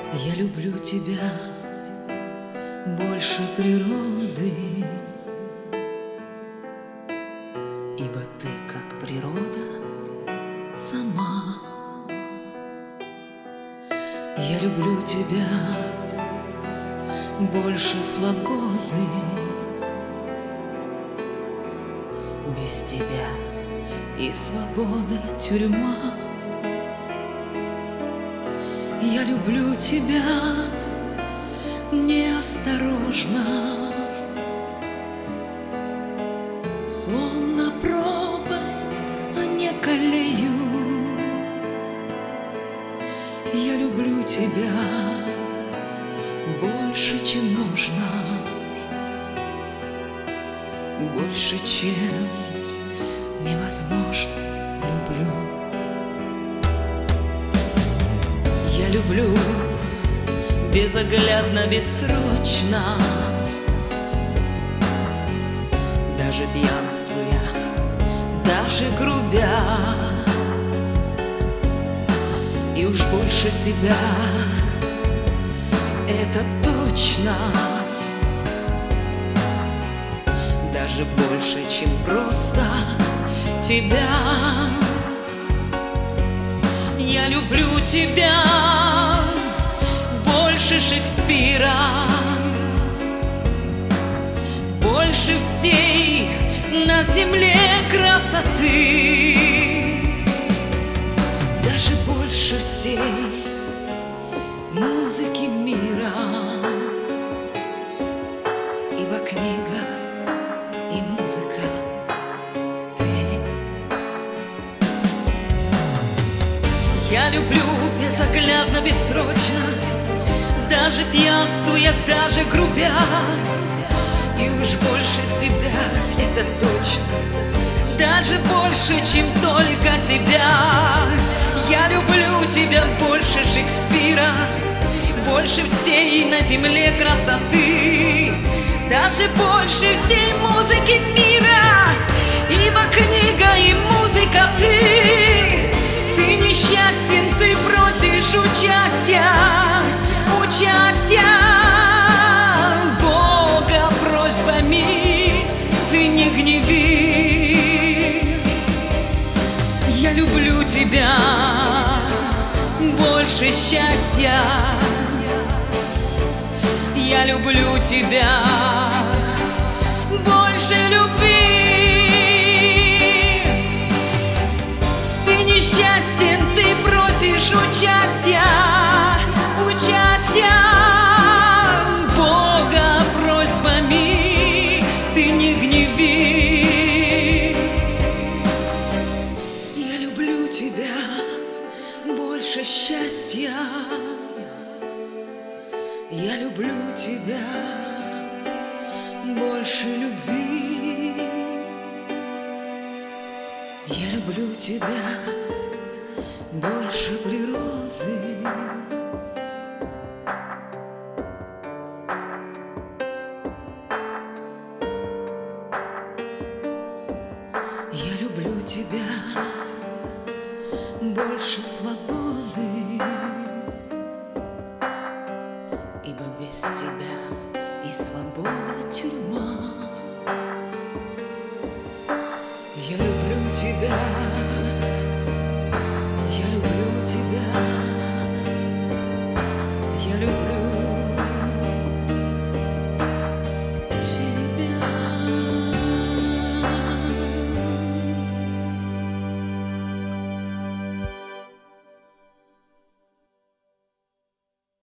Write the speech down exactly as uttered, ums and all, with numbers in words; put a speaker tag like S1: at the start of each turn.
S1: Я люблю тебя больше природы, ибо ты, как природа сама. Я люблю тебя больше свободы, без тебя и свобода тюрьма. Я люблю тебя неосторожно, словно пропасть, а не колею. Я люблю тебя больше, чем можно, больше, чем невозможно. Люблю. Я люблю безоглядно, бессрочно, даже пьянствуя, даже грубя. И уж больше себя, это точно, даже больше, чем просто тебя. Я люблю тебя больше Шекспира, больше всей на земле красоты, даже больше всей музыки мира, ибо книга и музыка — ты. Я люблю безоглядно, бессрочно, даже пьянствуя, даже грубя. И уж больше себя, это точно, даже больше, чем только тебя. Я люблю тебя больше Шекспира, больше всей на земле красоты, даже больше всей музыки мира, ибо книга и музыка — ты. Ты несчастен, ты просишь участия, участия Бога просьбами ты не гневи. Я люблю тебя больше счастья, я люблю тебя больше любви. Ты несчастен, ты просишь участия, участия Бога просьбами ты не гневи. Я люблю тебя больше счастья, я люблю тебя больше любви. Я люблю тебя больше природы, я люблю тебя больше свободы, ибо без тебя и свобода тюрьма. Я люблю тебя, я люблю тебя, я люблю